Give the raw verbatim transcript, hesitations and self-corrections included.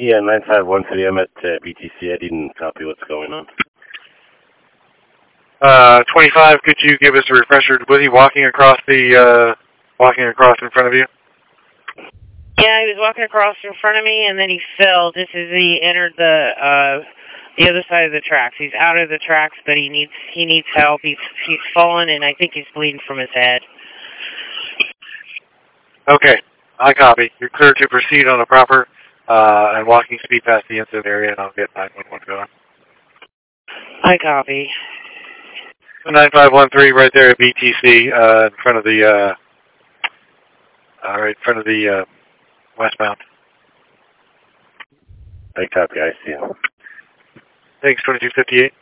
Yeah, nine five one three, I'm at uh, B T C. I didn't copy what's going on. Uh, twenty-five, could you give us a refresher? Was he walking across the, uh, walking across in front of you? Yeah, he was walking across in front of me, and then he fell just as he entered the, uh, the other side of the tracks. He's out of the tracks, but he needs, he needs help. He's, he's fallen, and I think he's bleeding from his head. Okay, I copy. You're clear to proceed on a proper, uh, and walking speed past the incident area, and I'll get nine one one going. I copy. nine five one three right there at B T C, uh, in front of the, uh, uh, right in front of the, uh, westbound. I copy, I see him. Thanks, twenty-two fifty-eight.